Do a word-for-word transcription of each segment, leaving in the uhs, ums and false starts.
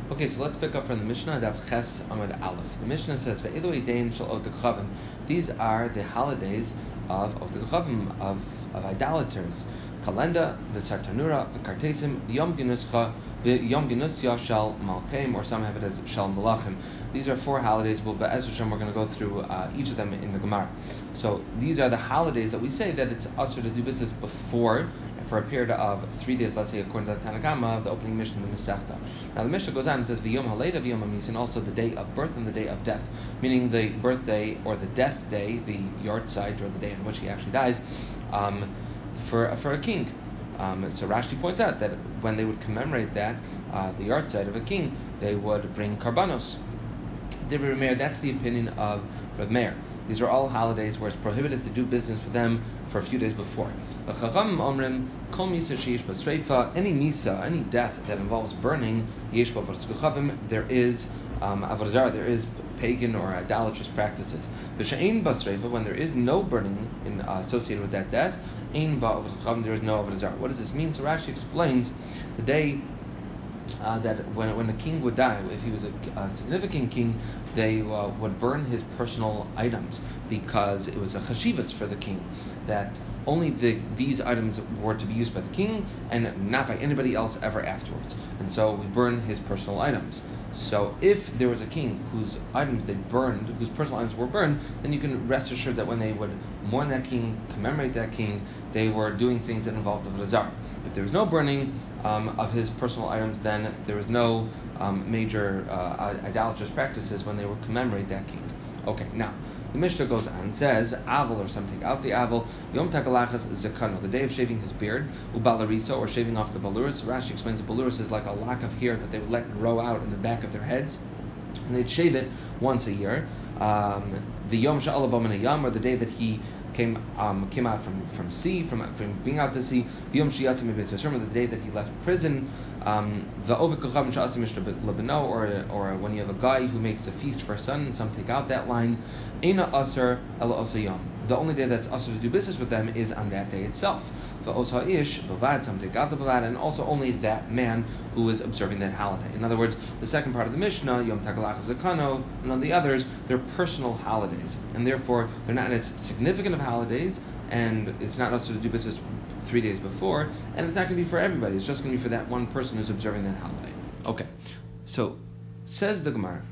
Okay, so let's pick up from the Mishnah, Daf Ches Amud Aleph. The Mishnah says, "Ve'elu Eidein shel Od Chavim." These are the holidays of Od Chavim, of of idolaters. Kalenda, v'Sartanura, v'Kartesim, v'Yom Ginuscha, v'Yom Ginusya shel Malchem, or some have it as shel Malachim. These are four holidays. Well, Be'ez Hashem, we're going to go through uh, each of them in the Gemara. So these are the holidays that we say that it's usher to do business before, for a period of three days, let's say according to the Tanna Kama, the opening Mishnah, the Masechta. Now the Mishnah goes on and says, V'yom haleda v'yom hamis, and also the day of birth and the day of death, meaning the birthday or the death day, the yahrzeit, or the day in which he actually dies, um, for, for a king. Um, so Rashi points out that when they would commemorate that, uh, the yahrzeit of a king, they would bring karbanos. Divrei Meir, that's the opinion of Rav Meir. These are all holidays where it's prohibited to do business with them for a few days before. The Chachamim omrim, kol misa sheish b'sreifa, any misa, any death that involves burning, yesh bo b'tzkuchavim, there is um, avodah zarah, there is pagan or idolatrous practices. The she'ein b'sreifa, when there is no burning in, uh, associated with that death, ein ba'tzkuchavim, there is no avodah zarah. What does this mean? So Rashi explains the day Uh, that when when a king would die, if he was a, a significant king, they uh, would burn his personal items because it was a chashivas for the king that only the these items were to be used by the king and not by anybody else ever afterwards. And so we burn his personal items. So if there was a king whose items they burned, whose personal items were burned, then you can rest assured that when they would mourn that king, commemorate that king, they were doing things that involved the Razar. If there was no burning um, of his personal items, then there was no um, major uh, idolatrous practices when they would commemorate that king. Okay, now the Mishnah goes on and says, Aval, or some take out the Aval, Yom Takalachas Zakano, the day of shaving his beard, Ubalarisa, or shaving off the Baluris. Rashi explains the Baluris is like a lock of hair that they would let grow out in the back of their heads, and they'd shave it once a year. Um, the Yom Sha'alabam and Yom, or the day that he came um, came out from, from sea, from, from being out to sea, Yom Shiyatim Beis Hashem, the day that he left prison, um, the Ovikachavim Sha'asim Mishra Labano, or or when you have a guy who makes a feast for a son, and some take out that line, Eina Asar Ela Osa Yom. The only day that's Asar to do business with them is on that day itself. The Osa Ish, Bavad, some take out the Bavad, and also only that man who is observing that holiday. In other words, the second part of the Mishnah, Yom Takalach Zakano, and on the others, they're personal holidays, and therefore they're not as significant of holidays, and it's not also to do business three days before, and it's not going to be for everybody. It's just going to be for that one person who's observing that holiday. Okay, so says the Gemara.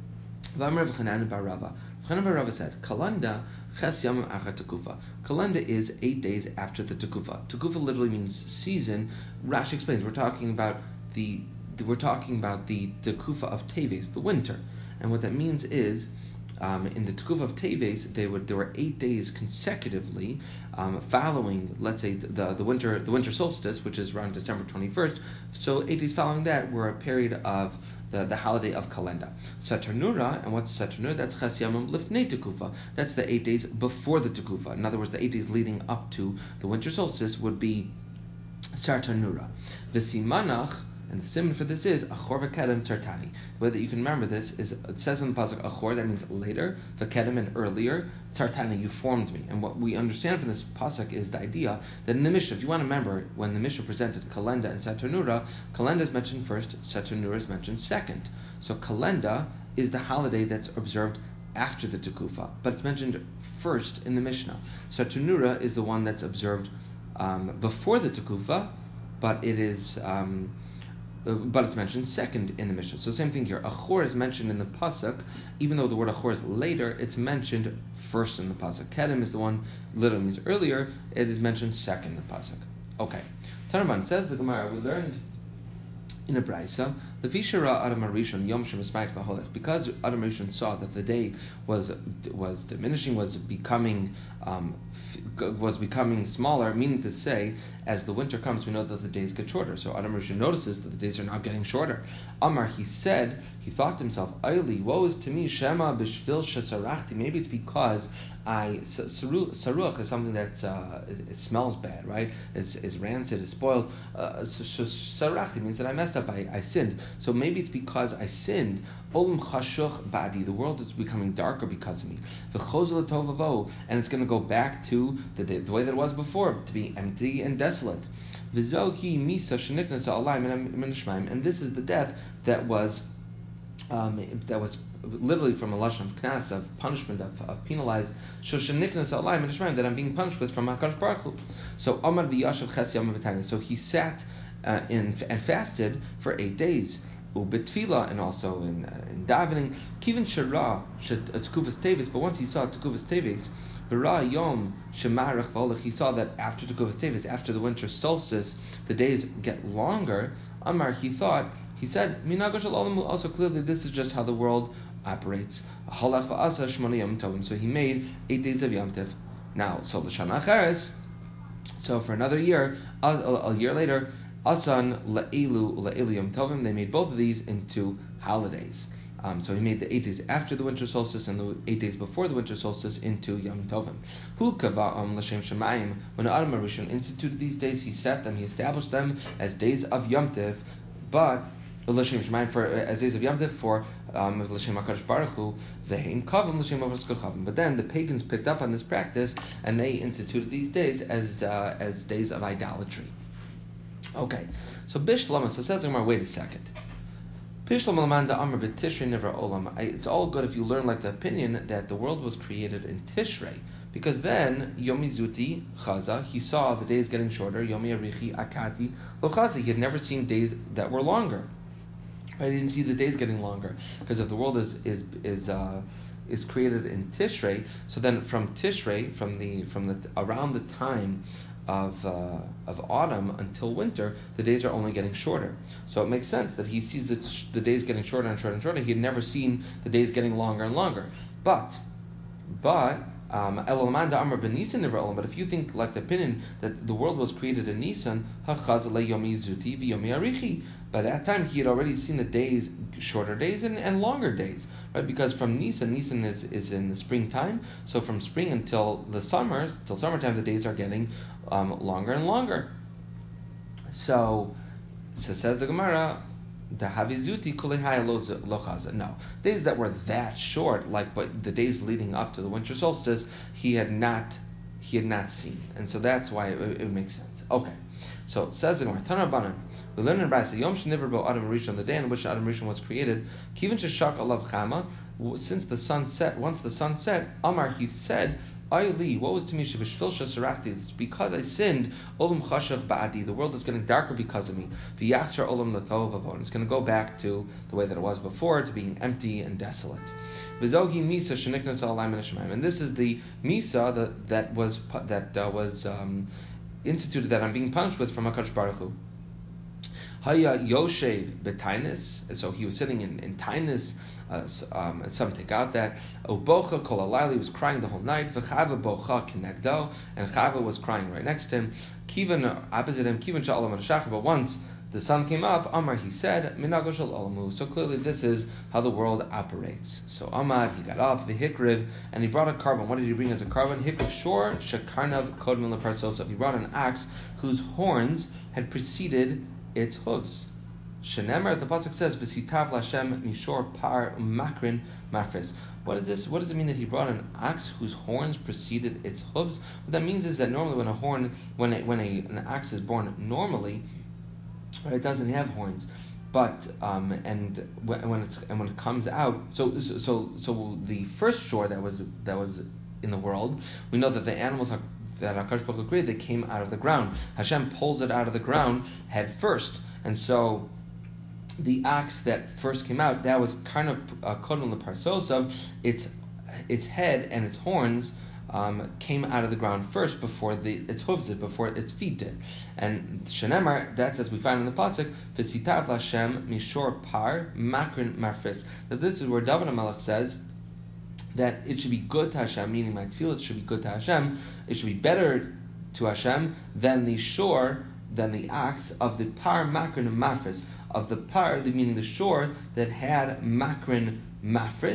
V'amar v'chanan bar Rava. V'chanan bar Rava said, Kalanda ches yamim achar tekufa. Kalenda is eight days after the tekufa. Tekufa literally means season. Rashi explains we're talking about the we're talking about the tekufa of Teves, the winter, and what that means is. Um, in the Tekufa of Teves, they would there were eight days consecutively um, following, let's say, the the winter the winter solstice, which is around December twenty-first. So eight days following that were a period of the, the holiday of Kalenda. Saturnura, and what's Saturnura? That's Ches Yamim Lifnei Tekufa. That's the eight days before the Tekufa. In other words, the eight days leading up to the winter solstice would be Saturnura. V'simanach. And the simon for this is Achor v'kedem tartani. The way that you can remember this is it says in the pasuk Achor, that means later, v'kedem and earlier, tartani, you formed me. And what we understand from this pasuk is the idea that in the Mishnah, if you want to remember, when the Mishnah presented Kalenda and Saturnura, Kalenda is mentioned first, Saturnura is mentioned second. So Kalenda is the holiday that's observed after the Tekufa, but it's mentioned first in the Mishnah. Saturnura is the one that's observed um, before the Tekufa, but it is um, but it's mentioned second in the Mishnah. So same thing here. Achor is mentioned in the pasuk, even though the word Achor is later, it's mentioned first in the pasuk. Kedem is the one literally means earlier. It is mentioned second in the pasuk. Okay. Tanaban says the Gemara, we learned in a brayso, the Vishara Adam Rishon Yom Shemismayit V'Holech, because Adam Rishon saw that the day was was diminishing, was becoming um, was becoming smaller, meaning to say, as the winter comes, we know that the days get shorter. So Adam Rishon notices that the days are now getting shorter. Amar, he said, he thought to himself, Ayli, woe is to me, Shema b'shvil shesarachti. Maybe it's because I saruach is something that uh, it, it smells bad, right? It's, it's rancid, it's spoiled. Uh, sarachti means that I messed messed up. I, I sinned. So maybe it's because I sinned. Olam chashuch ba'adi. The world is becoming darker because of me. V'chozul tovavo, and it's going to go back to the, the way that it was before, to be empty and desolate. V'zoki misa sheniknas alayim min shemaim, and this is the death that was um, that was literally from a lashon of knas, of punishment, of, of penalized shosheniknas alayim min shemaim, that I'm being punished with from HaKadosh Baruch Hu. So Amar v'yashav ches yom v'tanya. So he sat uh, in and fasted for eight days. Ubetfila, and also in uh, in davening. Kivin shara tekuvas tevis, but once he saw tekuvas tevis, Bara Yom Shemarach V'olach, he saw that after Tekuvas Tevis, after the winter solstice, the days get longer. Amar, he thought, he said, Minago Shel Olamu, also clearly this is just how the world operates. Halach v'asa shmona yom tovim, so he made eight days of Yom Tov. Now, so l'shana acheres, so for another year, a, a, a year later, Asan le'elu le'elu yom tovim, they made both of these into holidays. Um, so he made the eight days after the winter solstice and the eight days before the winter solstice into Yom Tovim. Hu kava'am l'shem shemayim. When Adam HaRishon instituted these days, he set them, he established them as days of Yom Tov, but l'shem shemayim for as days of Yom Tov for um, l'shem HaKadosh Baruch Hu v'heim kavim l'shem avos kavim. But then the pagans picked up on this practice and they instituted these days as uh, as days of idolatry. Okay, so Bishlama. So says Gemara, wait a second. It's all good if you learn like the opinion that the world was created in Tishrei, because then Yomi Zuti Chaza, he saw the days getting shorter. Yomi Arichi Akati Lo Chaza, he had never seen days that were longer. Right? He didn't see the days getting longer, because if the world is is is uh, is created in Tishrei, so then from Tishrei, from the from the around the time of uh, of autumn until winter, the days are only getting shorter. So it makes sense that he sees the, the days getting shorter and shorter and shorter. He had never seen the days getting longer and longer. But, but, um, but if you think like the opinion that the world was created in Nisan, by that time he had already seen the days, shorter days and, and longer days. Right, because from Nisan, Nisan is, is in the springtime, so from spring until the summer, till summertime, the days are getting um, longer and longer. So, so says the Gemara, the Havizuti Kulehaya Lochaza. No, days that were that short, like but the days leading up to the winter solstice, he had not he had not seen, and so that's why it, it makes sense. Okay, so it says the Gemara, Tana Rabbanan. We learn in Brisa, Yom Sheniver Bo Adam Rishon, the day on which Adam Rishon was created, Kivin Sheshak Alav Chama, since the sun set, once the sun set, Amar, he said, Ayli, what was to me, Shebishvil Shasarachti, it's because I sinned, Olam Chashach Ba'adi, the world is getting darker because of me, V'yachshar Olam Latov Avon, it's going to go back to the way that it was before, to being empty and desolate. V'zohi Misa Sheniknas Alayim Neshmaim, and this is the Misa that, that was, that uh, was um, instituted, that I'm being punished with from HaKadosh Baruch Hu. Haya Yoshev B'Tainus, so he was sitting in, in Tainus, uh, um, some take out that, Obocha Kol Alayli, was crying the whole night, V'chava Bocha Kinegdo, and Chava was crying right next to him, Kivan opposite him, Kivan Sha'olam Shachar, but once the sun came up, Amar, he said, Minago Shel Olamu, so clearly this is how the world operates. So Amar, he got up, V'hikriv, and he brought a carbon. What did he bring as a carbon? Hikriv Shor Shekarnav Kodmil Leparsosav, he brought an axe whose horns had preceded its hooves. Shenemar, the pasuk says, "V'sitav Lashem mishor par makrin mafres." What is this? What does it mean that he brought an ox whose horns preceded its hooves? What that means is that normally when a horn, when a, when a, an ox is born normally, right, it doesn't have horns, but um, and when, when it's and when it comes out, so so so the first shore that was that was in the world, we know that the animals are. That HaKadosh Baruch Hu created, they came out of the ground. Hashem pulls it out of the ground head first, and so the ox that first came out, that was kind of kodem leparsosav. Its its head and its horns um, came out of the ground first before the its hooves did, before its feet did. And shenemar, that's as we find in the pasuk, v'sitav Hashem mishor par makrin marfis. That this is where David HaMelech says that it should be good to Hashem, meaning my tefillah should be good to Hashem, it should be better to Hashem than the shore, than the ox of the par makrin and mafris, of the par, meaning the shore that had makrin mafris,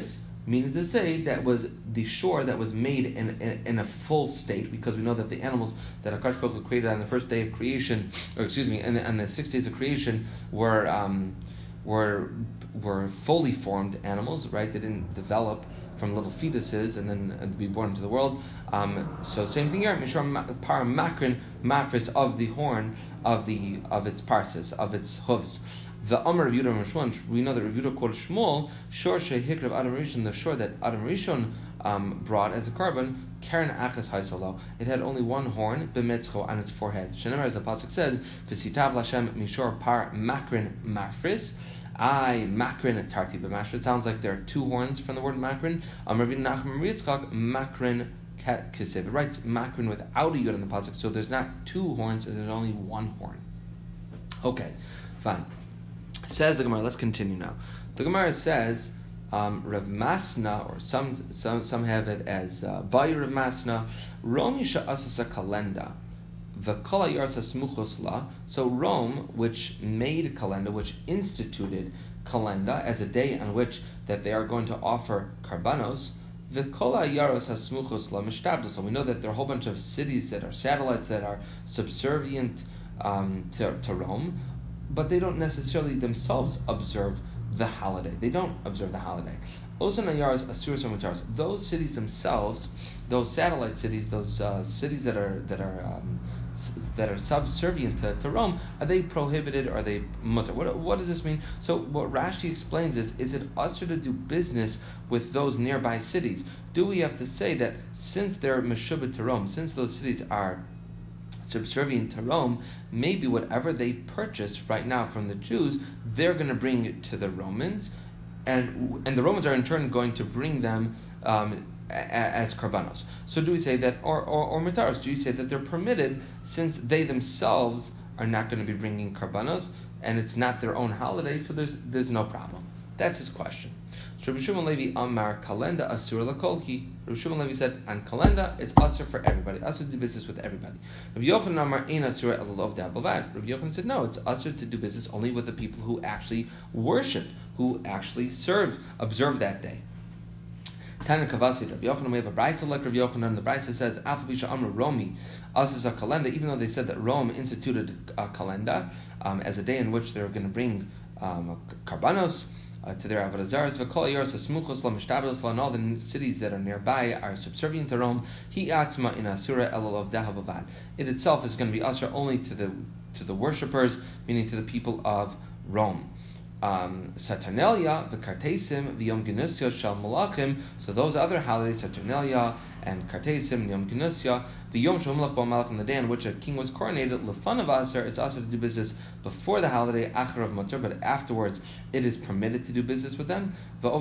meaning to say that was the shore that was made in, in, in a full state, because we know that the animals that Hakadosh Baruch Hu created on the first day of creation, or excuse me, in the, on the six days of creation, were um, were were fully formed animals, right? They didn't develop from little fetuses and then uh, be born into the world. Um, so same thing here. Mishar par makrin mafris, of the horn of the of its parses, of its hooves. The Amar of Yehuda Rishon, we know that Rav Yehuda quoted Shmuel, Shor Shehikr of Adam Rishon, the shore that Adam Rishon um, brought as a carbon, Karen Achas Haisalo. It had only one horn, B'metzcho, on its forehead. Shenemar, as the pasuk says, V'sitav Lashem Mishor par makrin mafris. I makrin tarti b'mashra. It sounds like there are two horns from the word makrin. Um, Rabbi Nachman Yitzchak makrin kisev. It writes makrin without a yud in the pasuk, so there's not two horns, there's only one horn. Okay, fine. Says the Gemara. Let's continue now. The Gemara says, um, Rav Masna, or some some some have it as uh, Bayi Rav Masna, Rome Sha'asasa Kalenda, V'Kol Yarsa Smuchos La. So Rome, which made Kalenda, which instituted Kalenda as a day on which that they are going to offer karbanos, V'Kol Yaros Hasmuchos La Mishtabdos. So we know that there are a whole bunch of cities that are satellites that are subservient um, to, to Rome, but they don't necessarily themselves observe the holiday. They don't observe the holiday. Those cities themselves, those satellite cities, those uh, cities that are that are um, that are subservient to, to Rome, are they prohibited or are they mutter? What, what does this mean? So what Rashi explains is, is it usher to do business with those nearby cities? Do we have to say that since they're meshubit to Rome, since those cities are subservient to Rome, maybe whatever they purchase right now from the Jews, they're going to bring it to the Romans, and and the Romans are in turn going to bring them um, a, a, as karbanos. So do we say that, or or, or mitaros, do you say that they're permitted since they themselves are not going to be bringing karbanos, and it's not their own holiday, so there's there's no problem? That's his question. So Rabbi Shimon Levi Amar Kalenda Asur Lakolki. Rabbi Shimon Levi said on Kalenda it's Asur for everybody. Asur to do business with everybody. Rabbi Yochanan Amar Ein Asur Elolov D'Abavad. Rabbi Yochanan said no, it's Asur to do business only with the people who actually worship, who actually serve, observe that day. Tana Kavasi, Rabbi Yochanan, we have a brayso like Rabbi Yochanan. The brayso says Afabisha Amar Romi Asur a Kalenda. Even though they said that Rome instituted a Kalenda um, as a day in which they were going to bring um, karbanos Uh, to their avodah zaras, v'kol yaros hasmuchos la mishtabdos la, and all the cities that are nearby are subservient to Rome. He atzma in asura elol of. It itself is going to be asura only to the to the worshippers, meaning to the people of Rome. Um, Saturnalia, the Kartesim, the Yom Genusya Shal Malachim. So those other holidays, Saturnalia and Kartesim, Yom Genusya, the Yom Shal Malach Malach, on the day on which a king was coronated, Lefan of Aser, it's also to do business before the holiday, Achar of Matur, but afterwards it is permitted to do business with them.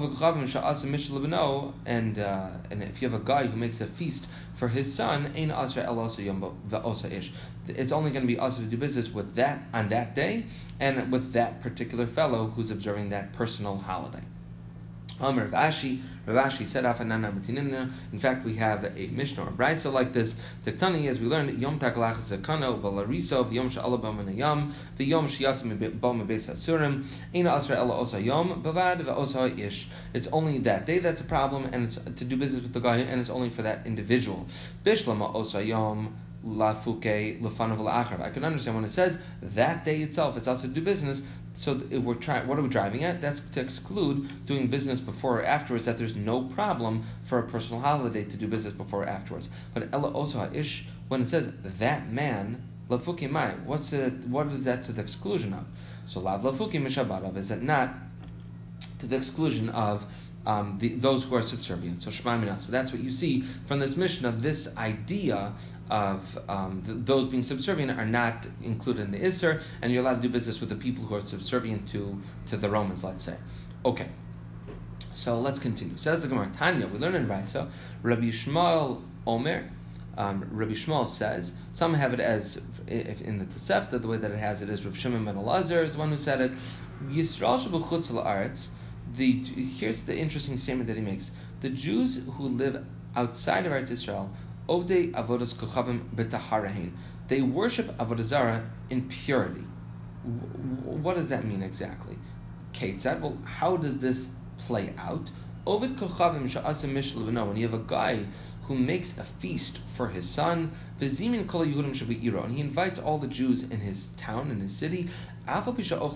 And uh, and if you have a guy who makes a feast for his son, Ein Aser El Osa Yom V'Osa Ish. It's only going to be Aser to do business with that on that day, and with that particular fellow who's observing that personal holiday. Um, Rav Ashi, Rav Ashi said, in fact, we have a Mishnah or Brayso like this. Tektani, as we learned, Yom Taklach Zakano, Valariso, Yom Sha'alabam and Yom, the Yom Shiatzim Bom Bes Asurim, Ina Asra Ella Osa Yom, Bavad Osa Ish. It's only that day that's a problem, and it's to do business with the guy, and it's only for that individual. Bishlama Osa Yom. Lafuke lefanav la'achrav. I can understand when it says that day itself, it's also to do business. So if we're trying, what are we driving at? That's to exclude doing business before or afterwards. That there's no problem for a personal holiday to do business before or afterwards. But ella osa ish, when it says that man lafuke mai, what's it? What is that to the exclusion of? So lav lafuke mishabarav, is it not to the exclusion of Um, the, those who are subservient? So Shema Mina. So that's what you see from this Mishnah. This idea of um, the, those being subservient are not included in the Isser, and you're allowed to do business with the people who are subservient to, to the Romans, let's say. Okay. So let's continue. Says the Gemara, Tanya, we learn in Raisa, Rabbi Shmuel Omer, um, Rabbi Shmuel says, some have it as, if in the Tosefta, the way that it has it is Rav Shimon ben Elazar is the one who said it, Yisrael shebechutz la'aretz. The, here's the interesting statement that he makes. The Jews who live outside of Eretz Israel, Ovdei Avodas Kochavim B'Taharahin, they worship Avodah Zarah in purity. W- what does that mean exactly? Ketzad, well, how does this play out? Ovid kochavim sha'asa mishal b'no. When you have a guy who makes a feast for his son, v'zimin kol Yehudim shebe'iro, and he invites all the Jews in his town, in his city, even though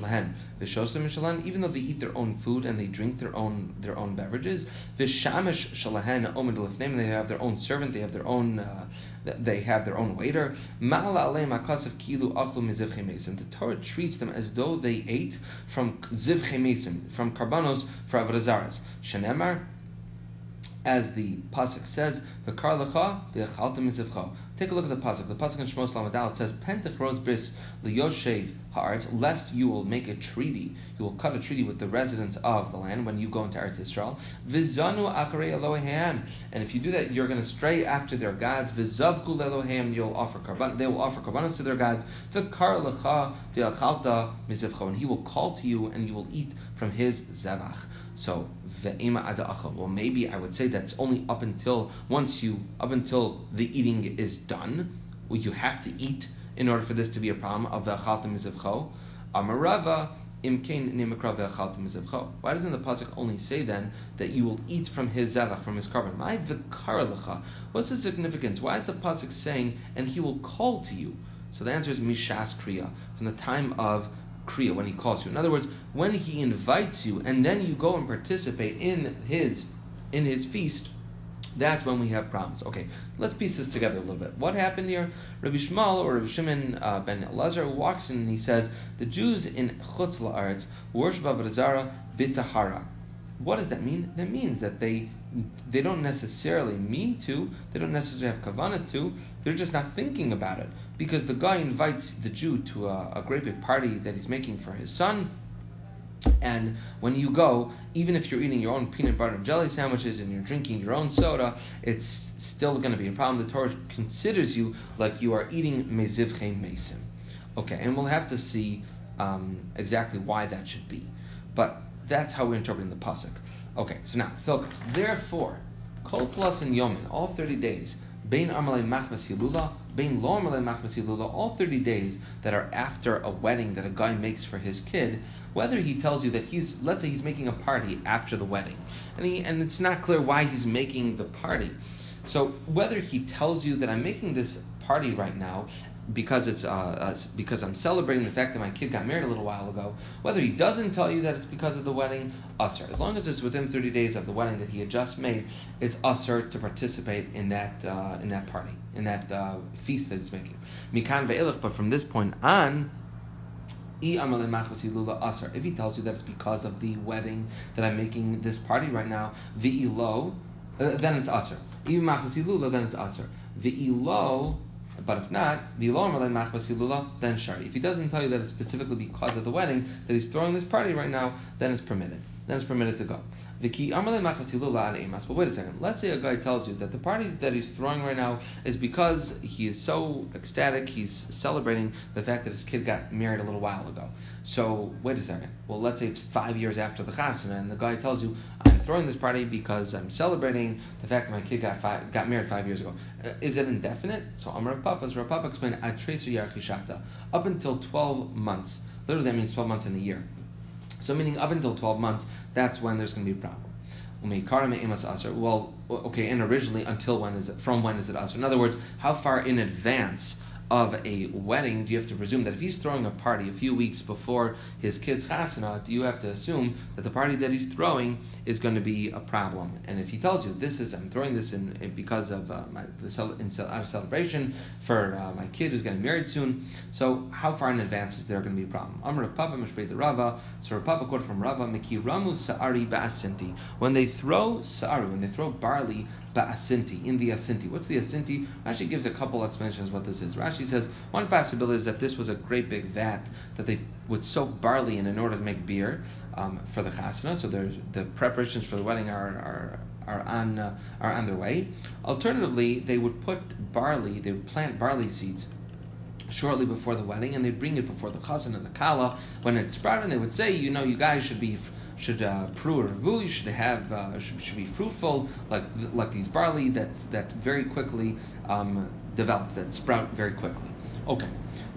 they eat their own food and they drink their own their own beverages, and they have their own servant, they have their own uh, they have their own waiter. The Torah treats them as though they ate from zivchei mesim, from karbanos for avodah zaras. Shenemar, as the pasuk says, "V'kar lecha v'achalta mizivcha." Take a look at the pasuk. The pasuk in Shmos Lamed Aleph says, "Pentach ros bris liyoshev haaretz," lest you will make a treaty, you will cut a treaty with the residents of the land when you go into Eretz Yisrael. V'zanu acharei Elohim, and if you do that, you're going to stray after their gods. V'zavchu leElohim, you'll offer karban, they will offer karbanos to their gods. V'kar lecha v'achalta mizivcha, and he will call to you and you will eat from his zevach. So, well, maybe I would say that's only up until once you up until the eating is done. Well, you have to eat in order for this to be a problem of ve'achalta mizivcho. Amarava imkein nimakra ve'achalta mizivcho. Why doesn't the pasuk only say then that you will eat from his zevach, from his carbon? My v'kar lecha. What's the significance? Why is the pasuk saying and he will call to you? So the answer is mishas kriya, from the time of kriya, when he calls you. In other words, when he invites you and then you go and participate in his in his feast, that's when we have problems. Okay, let's piece this together a little bit. What happened here? Rabbi Shmuel or Rabbi Shimon uh, ben Elazar walks in and he says the Jews in Chutz La'aretz worship avodah zara b'tahara. What does that mean? That means that they they don't necessarily mean to, they don't necessarily have kavanah to, they're just not thinking about it. Because the guy invites the Jew to a, a great big party that he's making for his son, and when you go, even if you're eating your own peanut butter and jelly sandwiches and you're drinking your own soda, it's still going to be a problem. The Torah considers you like you are eating mezivchei mesim. Okay, and we'll have to see um, exactly why that should be. But that's how we're interpreting the pasuk. Okay, so now, Hilchos. Therefore, kol plus and yomin, all thirty days, bein amalei machmas hilula, bein lo amalei machmas hilula, all thirty days that are after a wedding that a guy makes for his kid, whether he tells you that he's, let's say he's making a party after the wedding, and he, and it's not clear why he's making the party. So whether he tells you that I'm making this party right now because it's uh, uh, because I'm celebrating the fact that my kid got married a little while ago, whether he doesn't tell you that it's because of the wedding, usher. As long as it's within thirty days of the wedding that he had just made, it's usher to participate in that uh, in that party, in that uh, feast that he's making. Mikan ve'elach, but from this point on, if he tells you that it's because of the wedding that I'm making this party right now, ve'ilo, uh, then it's usher. Then it's usher. Ve'ilo, but if not, then shari. If he doesn't tell you that it's specifically because of the wedding that he's throwing this party right now, then it's permitted. Then it's permitted to go. But wait a second. Let's say a guy tells you that the party that he's throwing right now is because he is so ecstatic, he's celebrating the fact that his kid got married a little while ago. So, wait a second. Well, let's say it's five years after the chasana, and the guy tells you, I'm throwing this party because I'm celebrating the fact that my kid got five, got married five years ago. Uh, is it indefinite? So, Amar Papa, as Rav Papa explained, Atresu Yarchishata, up until twelve months. Literally, that means twelve months in a year. So meaning up until twelve months, that's when there's going to be a problem. Well, okay, and originally, until when is it? From when is it asr? In other words, how far in advance of a wedding do you have to presume that if he's throwing a party a few weeks before his kid's chasana, do you have to assume that the party that he's throwing is going to be a problem? And if he tells you, this is, I'm throwing this in, in because of uh, my the in, out of celebration for uh, my kid who's getting married soon, so how far in advance is there going to be a problem? Amar Rav Papa Mishpei the Rava, so Rav Papa quote from Rava, Mikiramu Sa'ari Ba'asinti. When they throw Sa'ari, when they throw barley Ba'asinti, in the asinti. What's the asinti? Rashi gives a couple explanations what this is. Rashi says one possibility is that this was a great big vat that they would soak barley in in order to make beer um, for the chasana. So there's, the preparations for the wedding are are are on uh, are on their way. Alternatively, they would put barley, they would plant barley seeds shortly before the wedding, and they bring it before the chazan and the kala. When it's sprouted, they would say, you know, you guys should be should uh, pru or revu, you should have uh, should, should be fruitful like like these barley that that very quickly um, develop, that sprout very quickly. Okay.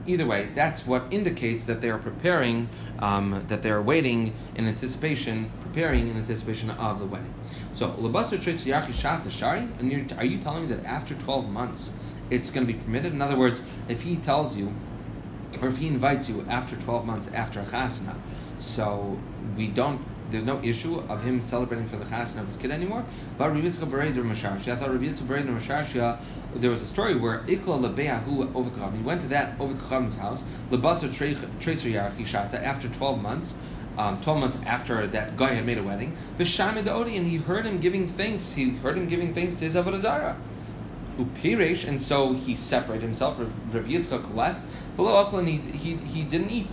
either way, that's what indicates that they are preparing, um, that they are waiting in anticipation, preparing in anticipation of the wedding. So, Labasar Trace Yaki Shat Shari, and you're, are you telling me that after twelve months it's going to be permitted? In other words, if he tells you, or if he invites you after twelve months after a chasna, so we don't, there's no issue of him celebrating for the chasna of his kid anymore. But Rabbi Yitzchak Bar Eider Masharshia, I thought Rabbi Yitzchak Bar Eider Masharshia, there was a story where Ikla Lebeahu Ovekachavim, he went to that Ovekachavim's house, Lebasar Tracer Yarchi Shata, after twelve months, um, twelve months after that guy had made a wedding, V'shamid Odi, and he heard him giving thanks, he heard him giving thanks to his Avodah Zarah. Upiresh, and so he separated himself. Rabbi Yitzchak left. Below Achlan, he, he he didn't eat.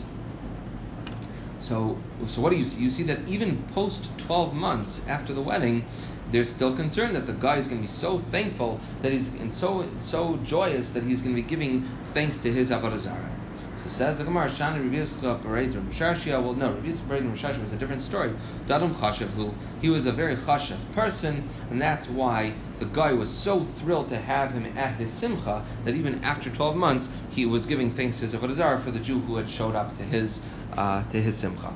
So so what do you see? You see that even post twelve months after the wedding, they're still concerned that the guy is going to be so thankful that he's and so so joyous that he's going to be giving thanks to his Avodah Zarah. So says the Gemara, Shani Rabbi Yitzchak Bar Eider Masharshia. Well, no, Rabbi Yitzchak Bar Eider Masharshia was a different story. Dadam Chashav, who he was a very chashav person, and that's why the guy was so thrilled to have him at his simcha that even after twelve months he was giving thanks to his Avodah Zarah for the Jew who had showed up to his uh, to his simcha.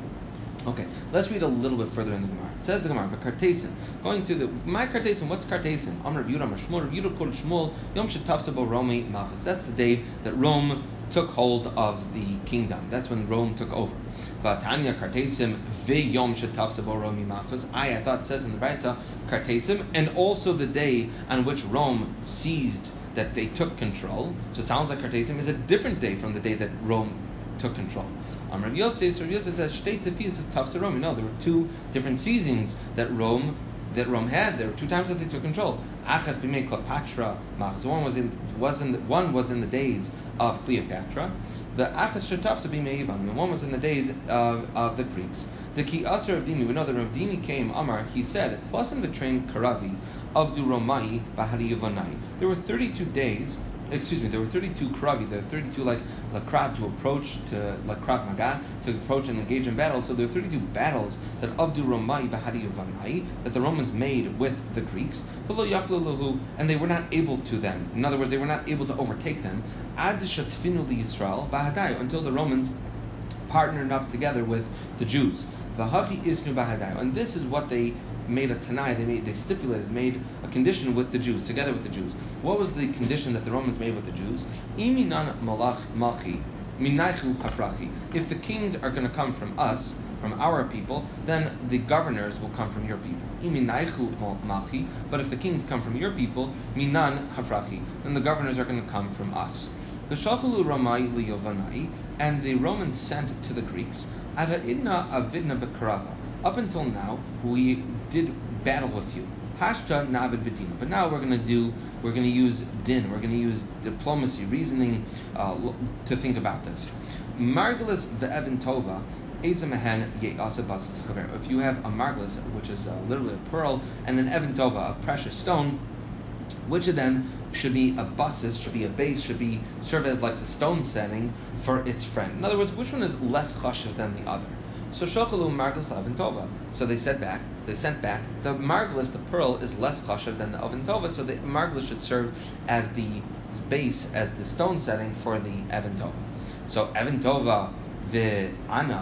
Okay, let's read a little bit further in the Gemara. It says the Gemara, "Kartesim." Going to the my Kartesim. What's Kartesim? Amar Rabbi Yehuda Amar Shmuel. Rabbi Yehuda quoted Shmuel. Yom Shetafsa Bo Romi Malchus. That's the day that Rome took hold of the kingdom. That's when Rome took over. Vatanya Kartesim Ve Yom Shetafsa Bo Romi Malchus. I I thought it says in the Brayta Kartesim, and also the day on which Rome seized that they took control. So it sounds like Kartesim is a different day from the day that Rome took control. Um, Rabbi Yosef, Rabbi Yosef says, "Shtei tefillas is Tafsa Rome." No, there were two different seasons that Rome that Rome had. There were two times that they took control. Achas b'mei Cleopatra Machas. One was in was in the, one was in the days of Cleopatra. The Achas shetafsa b'mei Ivan. And one was in the days of, of the Greeks. The Ki Aser of Dimi. We know that Rav Dimi came. Amar. He said, "Plus in the train Karavi of Du Romai Bahari Yuvanai." There were thirty-two days. Excuse me, there were thirty-two kravi, there were thirty-two like lakrav to approach, to lakrav maga, to approach and engage in battle. So there were thirty-two battles that Avdu Romai Bahari Yuvanai, that the Romans made with the Greeks, and they were not able to them. In other words, they were not able to overtake them. Ad Shatfinu li Yisrael Bahadayu, until the Romans partnered up together with the Jews. V'havi Isnu Bahadayu, and this is what they made a tanai, they made, they stipulated, made a condition with the Jews, together with the Jews. What was the condition that the Romans made with the Jews? Iminan malach malchi, minaichu hafrachi. If the kings are going to come from us, from our people, then the governors will come from your people. Iminaichu malchi, but if the kings come from your people, minan hafrachi, then the governors are going to come from us. V'shalchalu Ramai liyovanai, and the Romans sent to the Greeks, Ada idna avidna bekarava. Up until now, we did battle with you. Hashta nabed bedina. But now we're going to do, we're going to use din, we're going to use diplomacy, reasoning uh, to think about this. Margalis ve'evin tova, ezamahen ye'asa basas chaver. If you have a margalis, which is uh, literally a pearl, and an evin tova, a precious stone, which of them should be a basis, should be a base, should be serve as like the stone setting for its friend? In other words, which one is less chashiv than the other? So shochalu margalis oven tova. So they said back, they sent back the margalis, the pearl, is less chashav than the oven tova. So the margalis should serve as the base, as the stone setting for the evan tova. So evan tova the anach.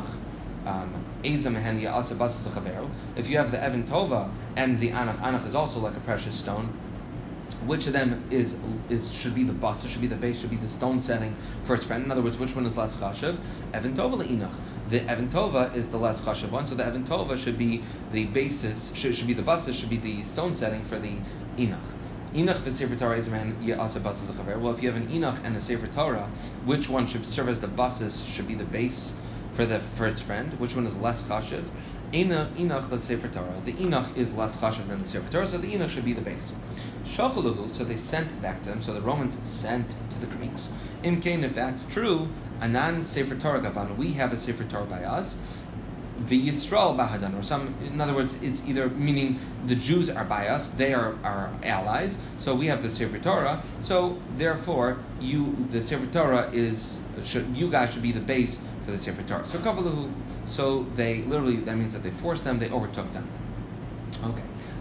If you have the evan tova and the anach, anach is also like a precious stone. Which of them is is should be the basa, should be the base, should be the stone setting for its friend? In other words, which one is less chashav? Evan tova le'inach. The evan tova is the less chashav one, so the evan tova should be the basis, should, should be the basis, should be the stone setting for the inach. Inach v'sefer Torah is man ye'asa basas l'chaver. Well, if you have an inach and a sefer Torah, which one should serve as the basis? Should be the base for the for its friend. Which one is less chashav? Inach inach the sefer Torah. The inach is less chashav than the sefer Torah, so the inach should be the base. Shachaluhu, so they sent back to them. So the Romans sent to the Greeks. Imkain, if that's true, anan sefer Torah gavan. We have a sefer Torah by us. The Yisrael bahadan, or some. In other words, it's either meaning the Jews are by us, they are our allies. So we have the sefer Torah. So therefore, you the sefer Torah is should, you guys should be the base for the sefer Torah. So kavaluhu. So they literally, that means that they forced them, they overtook them. Okay.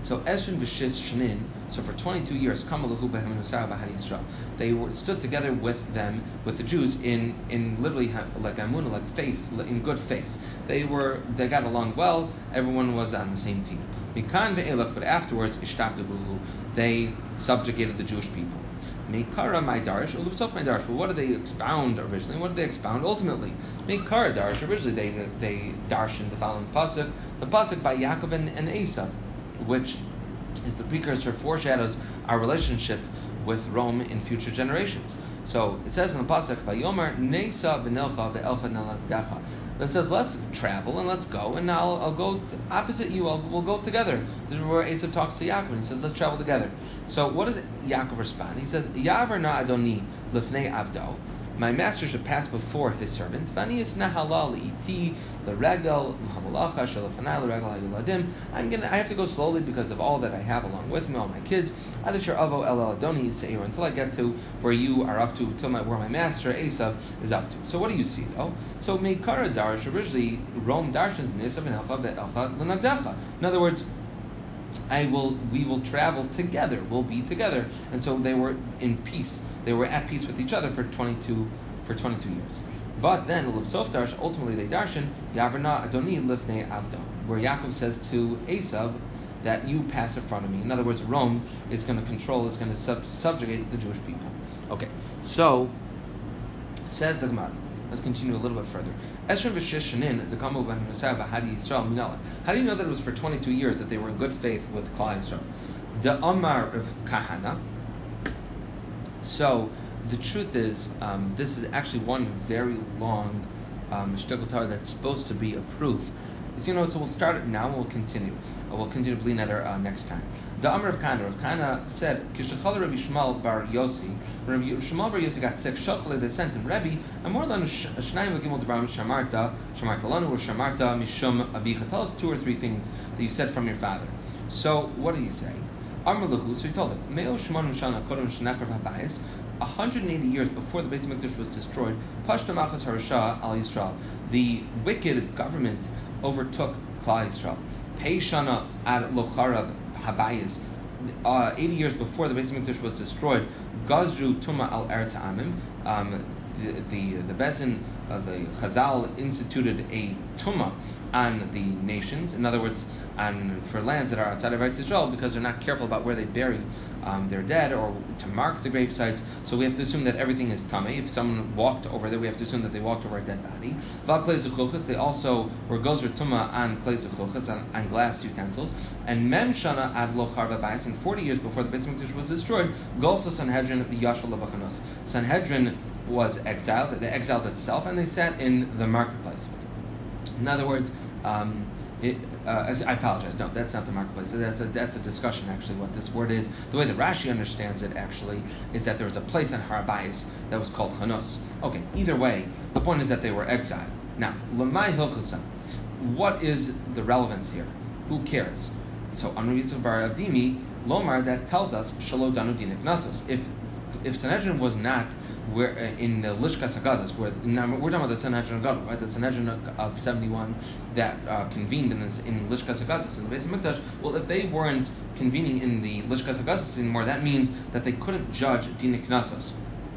So Esrin v'Shis Shnin. So for twenty-two years, Kamalahu Behem Nusar Bahari Yisrael. They were stood together with them, with the Jews, in in literally like Amunah, like faith, in good faith. They were they got along well. Everyone was on the same team. Mikan ve'elach, but afterwards, Ishtakebuhu, they subjugated the Jewish people. Meikara my darsh, Ulubsof my darsh. But what did they expound originally? What did they expound ultimately? Meikara darsh. Originally, they they darshan the following pasuk, the pasuk by Yaakov and, and Esav, which is the precursor, foreshadows our relationship with Rome in future generations. So it says in the pasuk, Vayomer Nesa v'Nelcha ve'Elcha Nalagdecha. That says, let's travel and let's go, and now I'll, I'll go opposite you. I'll, we'll go together. This is where Esav talks to Yaakov, and he says, let's travel together. So what does Yaakov respond? He says, Yaver na Adoni lifnei avdo. My master should pass before his servant. Vani isna halal iti l'regel m'hamalacha shalafanai l'regel hayuladim. I'm gonna. I have to go slowly because of all that I have along with me, all my kids. Adasher avo el adoni seir, until I get to where you are up to, till my, where my master Esav is up to. So what do you see though? So meikara darsh, originally Rome darshans nisav and elcha ve'elcha l'nagdacha. In other words, I will. We will travel together. We'll be together. And so they were in peace. They were at peace with each other for twenty-two for twenty-two years. But then L'Bsof darsh, ultimately they darshan Yavrna Adoni Lifnei Avdo, where Yaakov says to Esav that you pass in front of me. In other words, Rome is going to control, is going to sub- subjugate the Jewish people. Okay, so says the Gemara. Let's continue a little bit further. Esrim v'shish shanin tekamu b'hem Yisrael v'hadi Yisrael minala. How do you know that it was for twenty-two years that they were in good faith with Klal Yisrael? The Amar of Kahana. So the truth is, um, this is actually one very long um, shtickle Torah that's supposed to be a proof. You know, so we'll start it now and we'll continue. Uh, we'll continue to bleed at our uh, next time. The Amr of Kana, Rav Kana said, Kishachal Rabbi Shmuel bar Yossi, when Rabbi Shmuel bar Yossi got sick, Shachal, they sent him, Rebbe, Amor lanu shnayim v'gimel d'varim shamarta, shamarta lanu, or shamarta mishum avicha. Tell us two or three things that you said from your father. So, what did he say? Amr lahu, so he told him, Meo shmonu shana kodem shenekar v'habayis, one hundred eighty years before the Beis Hamikdash was destroyed, Pashta Machas Harasha al Yisrael, the wicked government overtook Klal Yisrael. Pei Shana ad Locharav Habayis, uh, eighty years before the Beis Hamikdash was destroyed, Gazru Tuma al Eretz Amim, um, the the, the Bezin, uh, the Chazal instituted a Tuma on the nations. In other words, on for lands that are outside of Eretz Yisrael, because they're not careful about where they bury um, their dead or to mark the grave sites. So we have to assume that everything is tamei. If someone walked over there, we have to assume that they walked over a dead body. They also were gozer tuma on klei zechuchas, on, on glass utensils. And mem shana ad lo charva bayis, and forty years before the Beis Hamikdash was destroyed, golsa Sanhedrin v'yashal levachanos. Sanhedrin was exiled. They exiled itself, and they sat in the marketplace. In other words, um, It, uh, I apologize. No, that's not the marketplace. That's a that's a discussion. Actually, what this word is, the way that Rashi understands it, actually, is that there was a place on Har Habayis that was called Hanos. Okay. Either way, the point is that they were exiled. Now, Lamai Hilchasa, what is the relevance here? Who cares? So, Amr Yitzchak bar Avdimi Lomar, that tells us Shalo Danu Dinik Nasos. If if Sanhedrin was not where uh, in the Lishkas Hagazos, where now we're talking about the Sanhedrin Gadol, right? The Sanhedrin of seventy-one that uh, convened in this, in Lishkas Hagazos in the Beis Hamikdash. Well, if they weren't convening in the Lishkas Hagazos anymore, that means that they couldn't judge Dina Knasos.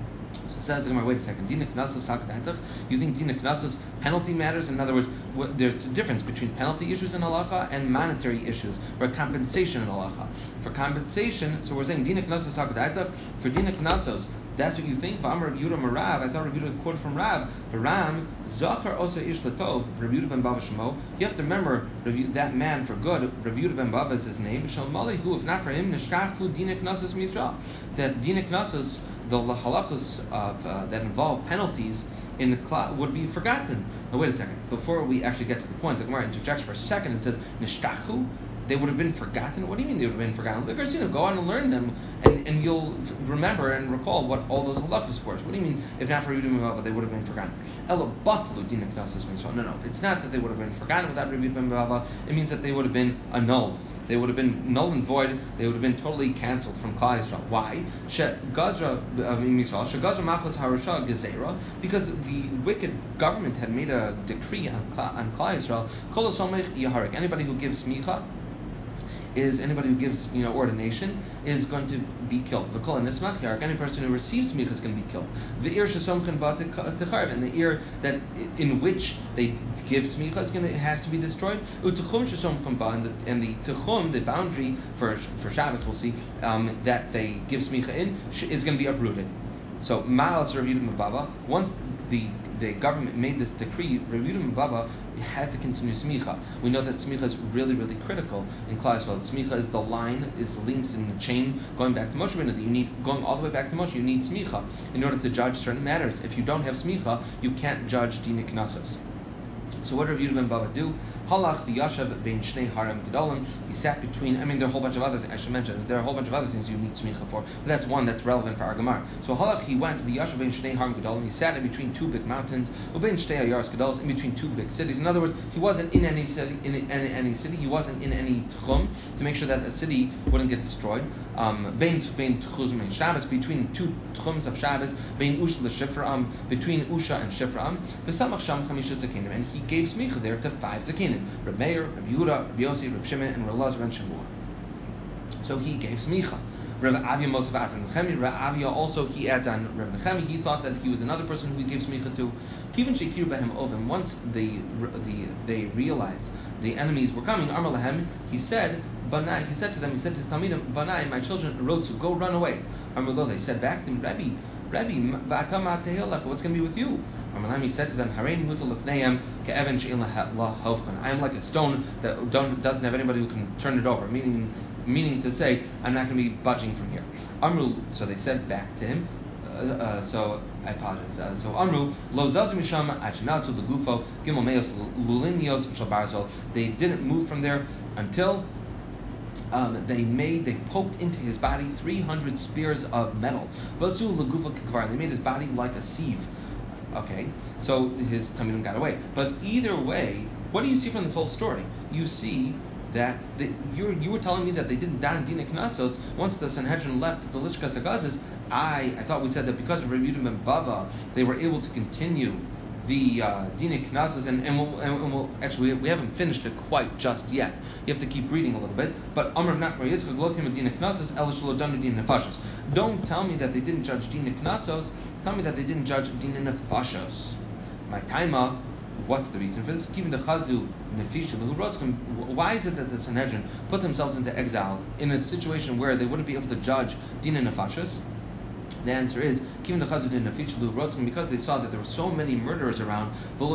So it says, wait a second, Dina Knasos Sakadaitach. You think Dina Knasos penalty matters? In other words, what, there's a difference between penalty issues in halacha and monetary issues, or compensation in halacha. For compensation, so we're saying Dina Knasos Sakadaitach. For Dina Knasos, that's what you think. V'amar Rabbi Yehuda Marav. I thought Rabbi Yehuda quoted from Rav. The Ram Zachar Osa Ish Latov. Rabbi Yehuda ben Bava Shemo. You have to remember that man for good. Rabbi Yehuda ben Bava is his name. Shal Malihu. If not for him, Nishkachu Dina Knasos Mizrael. That Dina Knasos, the halachos of uh, that involve penalties in the class would be forgotten. Now wait a second. Before we actually get to the point, the Gemara interjects for a second. It says Nishkachu. They would have been forgotten. What do you mean they would have been forgotten? Like, you know, go on and learn them, and, and you'll remember and recall what all those halachos were. So what do you mean, if not for Rabbi Bava, they would have been forgotten? Ela batlu dina knasos Yisrael. No, no, it's not that they would have been forgotten without Rabbi Bava. It means that they would have been annulled. They would have been null and void. They would have been totally cancelled from Klal Yisrael. Why? She gazra Yisrael. She gazra machlas harasha gezera. Because the wicked government had made a decree on Klal, on Klal Yisrael. Kol asomech yaharik. Anybody who gives smicha, is anybody who gives, you know, ordination is going to be killed. The kol nismach, any person who receives smicha is going to be killed. The ear shesomchen ba techarv, and the ear that in which they give smicha is going to, it has to be destroyed. U'tuchum shesomchen ba, and the and the tuchum, the boundary for for Shabbos, we'll see um, that they give smicha in is going to be uprooted. So Ma'al Rav Yehuda ben Baba, once the the government made this decree, Rav Yehuda ben Baba had to continue smicha. We know that smicha is really, really critical in Klal Yisrael. Smicha is the line, is the links in the chain going back to Moshe Rabbeinu. You need going all the way back to Moshe. You need smicha in order to judge certain matters. If you don't have smicha, you can't judge dina knasos. So what did Rav Yehuda ben Baba do? Halach v'yashav bein shnei haram gedolim. He sat between. I mean, there are a whole bunch of other things I should mention. There are a whole bunch of other things you need smicha for, but that's one that's relevant for our Gemara. So halach, he went v'yashav bein shnei haram gedolim. He sat in between two big mountains, ubein shnei ayaros gedolos, in between two big cities. In other words, he wasn't in any city. In any, any city, he wasn't in any tchum to make sure that a city wouldn't get destroyed. Um, bein bein tchum bein Shabbos, between two tchums of Shabbos, bein usha l'shifraam, between usha and shifraam. V'samach sham chamisha zakenim, and he gave smicha there to five zakenim: Reb Meir, Reb Yehuda, Reb Yossi, Reb Shimon, and Reb Elazar and Shamua. So he gave smicha. Reb Avia Moshe Afron Nechemi. Reb Avia also, he adds on Reb Nechemi. He thought that he was another person who he gave smicha to. Kivin shekir behem ovim. Once the the they realized the enemies were coming, Amar lahem, he said, Banai, he said to them, he said to his Talmidim, Banai, my children, Rotzu, go run away. Amar lo, they said back to him, Rabbi, Rabbi, what's going to be with you? He said to them, I am like a stone that don't, doesn't have anybody who can turn it over, meaning meaning to say, I'm not going to be budging from here. Amru, so they said back to him, uh, uh, so I apologize. Uh, so Amru, lo zaltu misham achinatu legufo gimel meos lulinios shabarzo. They didn't move from there until Um, they made, they poked into his body three hundred spears of metal. Vasu lagufa kikvar. They made his body like a sieve. Okay, so his Talmidim got away. But either way, what do you see from this whole story? You see that the, you you were telling me that they didn't die in Dina Knasos once the Sanhedrin left the Lishkas Hagazis. I I thought we said that because of Rav Yehuda ben Baba, they were able to continue the uh, Dina Knasos, and, and, we'll, and we'll actually we haven't finished it quite just yet. You have to keep reading a little bit. But Amr Nachman Yitzchak Lotim Dina Knasos El Shalodanu Dina Nefashos. Don't tell me that they didn't judge Dina Knasos. Tell me that they didn't judge Dina Nefashos. My taima. What's the reason for this? Given the Chazu Nefisha who wrote him, why is it that the Sanhedrin put themselves into exile in a situation where they wouldn't be able to judge Dina Nefashos? The answer is given the Chazu Nefisha wrote him because they saw that there were so many murderers around,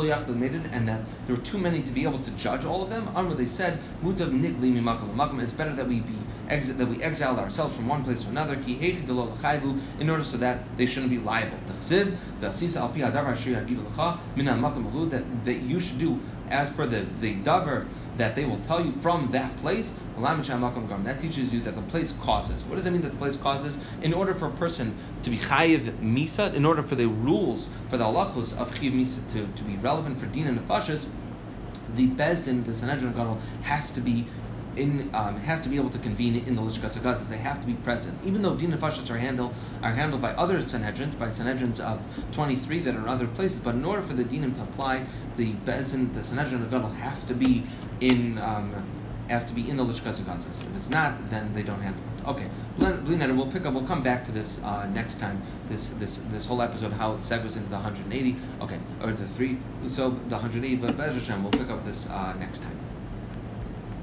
and that there were too many to be able to judge all of them. Amr, they said, Mutav Nikli Mimakum Makum. It's better that we be exit that we exile ourselves from one place to another, Ki Heti Delo L'chayvu, in order so that they shouldn't be liable. The Chsiv, the Asisa Al Pi Hadavar Asher Yagiv L'cha Min HaMakum Alu, that that you should do as per the the davar that they will tell you from that place. That teaches you that the place causes. What does that mean that the place causes? In order for a person to be chayiv misa, in order for the rules, for the halachos of chayiv misa to, to be relevant for din and nefashis, the bezdin, the Sanhedrin Gadol, has to be in um, has to be able to convene in the Lishkas Hagazis. They have to be present, even though din and nefashis are handled are handled by other Sanhedrins, by Sanhedrins of twenty-three that are in other places. But in order for the dinim to apply, the bezdin, the Sanhedrin Gadol, has to be in. Um, has to be in the Lishkas Hagazis. If it's not, then they don't handle it. Okay, Blineder, we'll pick up. We'll come back to this uh, next time. This this this whole episode, how it segues into the one hundred eighty. Okay, or the three. So the one hundred eighty, but Be'ez Hashem, we'll pick up this uh, next time.